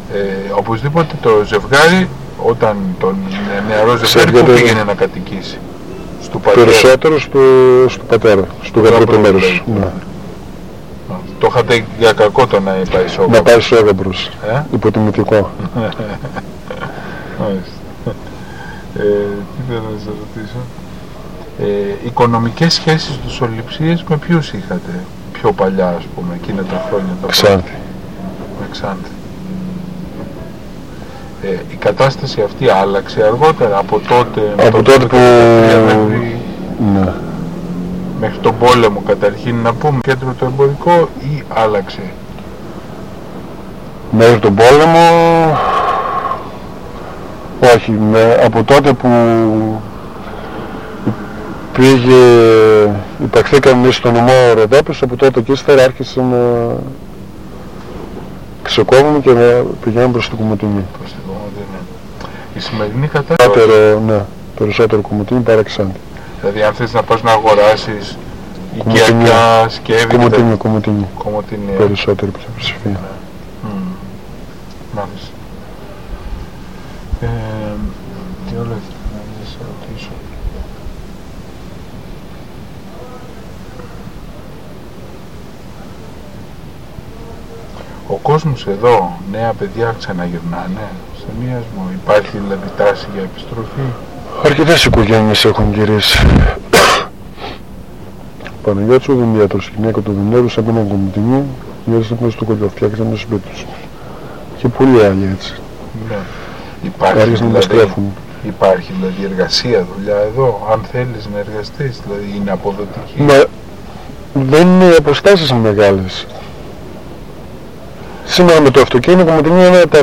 Οπωσδήποτε το ζευγάρι, όταν τον νεαρό ζευγάρι που πήγαινε να κατοικήσει? Στου πατέρα. Περισσότερο στο πατέρα, στο γαμπρό μέρος. Ναι. Το είχατε για κακό το να πάει σόγαμπρος? Να πάει σόγαμπρος, υποτιμητικό. Τι θέλω να σας ρωτήσω? Οικονομικές σχέσεις τους Ολυψίες με ποιους είχατε πιο παλιά, ας πούμε, εκείνα τα χρόνια? Ξάνθη. Με Ξάνθη. Η κατάσταση αυτή άλλαξε αργότερα, από τότε? Από τότε που... Ναι. Μέχρι τον πόλεμο καταρχήν, να πούμε, κέντρο το εμπορικό, ή άλλαξε? Μέχρι τον πόλεμο... Όχι, από τότε που υπαχθήκαμε στο νομό Ροδόπης, από τότε και ύστερα άρχισε να ξεκόβουμε και να πηγαίνουμε προς την Κομοτηνή. Προς την Κομοτηνή. Η σημερινή κατάσταση... Ναι, περισσότερο Κομοτηνή παρά Ξάνθη. Δηλαδή αν θες να πας να αγοράσεις οικιακά σκεύη... Κομοτηνή. Περισσότερη πλειοψηφία. Μάλιστα. Τι άλλο ήθελα να σας ρωτήσω? Ο κόσμος εδώ, νέα παιδιά ξαναγυρνάνε σε Μίασμο? Υπάρχει δηλαδή τάση για επιστροφή? Αρκετές οικογένειες έχουν γυρίσει. Ο Παναγιώτης ο Δημιάτρος, η γυναίκα του Δημιάτρου, απέναν Κομοτηνή, γύρισαν μέσα στο κολλιό, φτιάξαν το σπίτι τους. Και πολλοί άλλοι έτσι. Ναι. Υπάρχει δηλαδή εργασία, δουλειά εδώ, αν θέλεις να εργαστείς, δηλαδή είναι αποδοτική? Μα δεν είναι οι αποστάσεις μεγάλες. Σήμερα με το αυτοκίνητο Κομοτηνή είναι 1/4.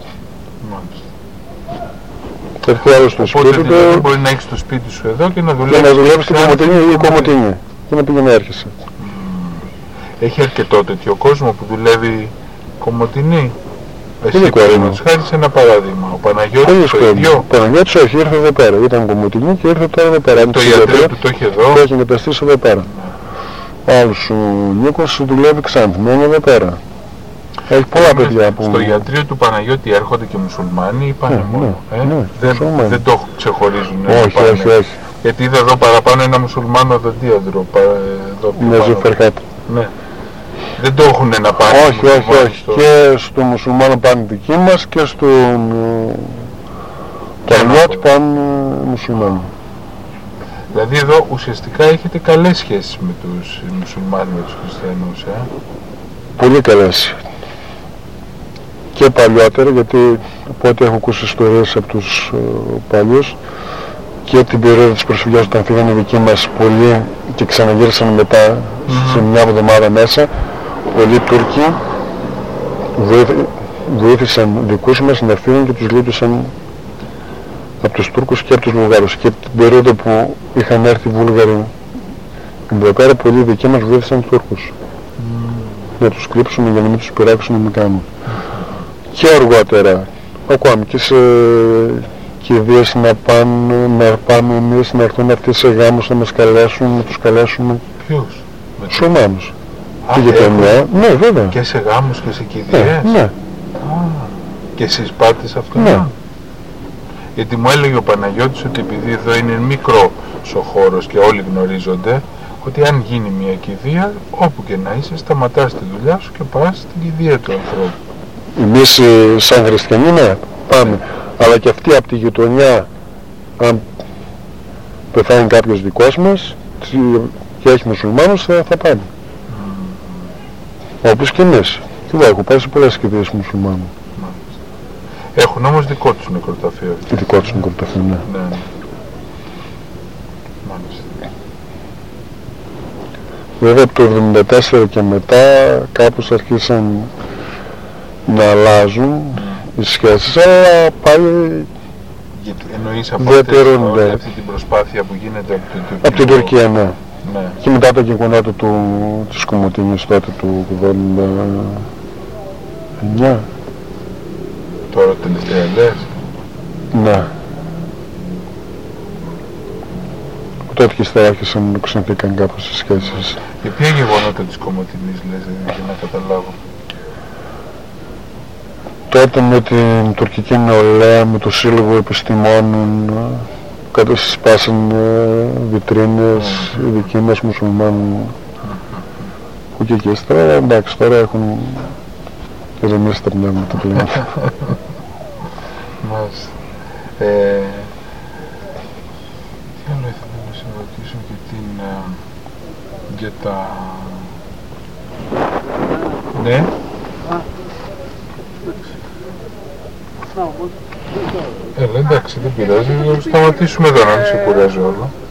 Έρχεται άλλο στο σπίτι του. Δηλαδή μπορεί να έχεις το σπίτι σου εδώ και να δουλεύεις. Και να δουλεύεις στην Κομοτηνή ή Κομοτηνή. Και να πήγαινε να έρχεσαι. Έχει αρκετό τέτοιο κόσμο που δουλεύει Κομοτηνή? Εσύ παραδείγματος χάρη σε ένα παράδειγμα. Ο Παναγιώτης το ίδιο? Ο Παναγιώτης όχι, ήρθε εδώ πέρα. Ήταν Κομοτηνή και ήρθε τώρα εδώ πέρα. Το ιατρείο του το έχει εδώ? Το έχει εγκαταστήσει εδώ πέρα. Άλλος ο Νίκος δουλεύει Ξάνθη, μένει εδώ πέρα. Έχει πολλά παιδιά που... Στο ιατρείο του Παναγιώτη έρχονται και μουσουλμάνοι ή πάνε μόνο? Δεν το ξεχωρίζουν? Όχι. Γιατί είδα εδώ παραπάνω ένα μουσουλμάνο οδοντίατρο. Ναι, Ζουφερχάτ. Ναι. Δεν το έχουν να πάνε? Όχι. Και στο μουσουλμάνο πάνε δικοί μας και στον Παναγιώτη πάνε μουσουλμάνοι. Δηλαδή εδώ ουσιαστικά έχετε καλές σχέσεις με τους μουσουλμάνους, με τους χριστιανούς? Πολύ καλές. Και παλιότερα, γιατί από ό,τι έχω ακούσει ιστορίες από τους παλιούς, και την περίοδο της προσφυγιάς όταν φύγανε οι δικοί μας πολλοί και ξαναγύρισαν μετά σε μια εβδομάδα μέσα, πολλοί Τούρκοι βοήθησαν δικούς μας να φύγουν και τους γλίτωσαν από τους Τούρκους και από τους Βουλγάρους. Και την περίοδο που είχαν έρθει οι Βούλγαροι εδώ πέρα, πολλοί δικοί μας βοήθησαν τους Τούρκους να τους κλείψουμε για να μην τους πειράξουν να μην κάνουν. Και αργότερα, ακόμη και σε κηδείες να πάμε εμείς, να έρθουν αυτοί σε γάμους να μας καλέσουν, να τους καλέσουμε. Ποιους? Τους Ρωμάνους. Ναι, βέβαια. Και σε γάμους και σε κηδείες? Ναι. Και εσείς πάτε σε αυτό? Ναι. Γιατί μου έλεγε ο Παναγιώτης ότι επειδή εδώ είναι μικρός ο χώρος και όλοι γνωρίζονται, ότι αν γίνει μια κηδεία, όπου και να είσαι, σταματάς τη δουλειά σου και πας στην κηδεία του ανθρώπου. Εμείς σαν χριστιανοί, ναι, πάμε. Αλλά και αυτοί από τη γειτονιά, αν πεθάνει κάποιος δικός μας και έχει μουσουλμάνους, θα πάνε. Όπως και εμείς. Και εγώ έχω πάει σε πολλές κηδείες μουσουλμάνων. Έχουν όμως δικό τους νεκροταφείο? Και δικό τους νεκροταφείο, ναι. Βέβαια από το 1974 και μετά κάπως αρχίσαν να αλλάζουν οι σχέσεις, αλλά πάλι εννοείς από αυτή την προσπάθεια που γίνεται από την Τουρκία, ναι. Και μετά τα γεγονότα της Κομοτηνής τότε του 1989. Τώρα τελευταία λες? Ναι. Τότε και ύστερα άρχισαν να ξενθήκαν κάπως οι σχέσεις. Για ποια γεγονότα της Κομοτηνής λες, για να καταλάβω? τότε με την τουρκική νεολαία, με το Σύλλογο Επιστημόνων, κάτω σπάσαν βιτρίνες, οι δικοί μας μουσουλμάνοι που και εκεί τώρα, εντάξει, τώρα έχουν ηρεμήσει τα πνεύματα πλέον. Μάλιστα. Τι άλλο ήθελα να σε ρωτήσω για τα... Ναι. Εντάξει, δεν πειράζει, θα σταματήσουμε εδώ να μην σε κουράζει όλο.